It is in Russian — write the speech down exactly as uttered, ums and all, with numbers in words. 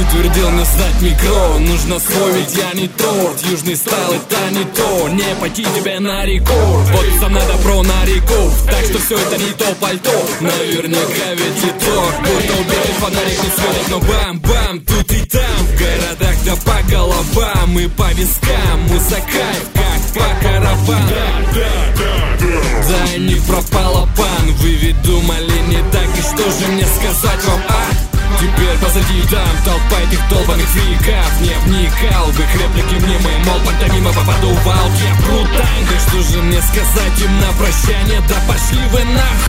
твердил мне стать микро. Нужно свой, ведь я не торт. Южный стайл, это не то. Не пойти тебе на рекорд. Вот сам надо про нареков. Так что все это не то пальто. Наверняка ведь и торт. Будто убили фонарик, не светит, но бам-бам, тут и там. В городах да по головам и по вискам. Музыкайф, как по каравану. Да, не пропала пан. Вы ведь думали не так, и что же мне сказать вам, а? Теперь позади там толпа этих долбаных фриков. Не вникал в их реплики мнимые, мол, пантомима попадувал. Я брутальный, что же мне сказать им на прощание? Да пошли вы нахуй.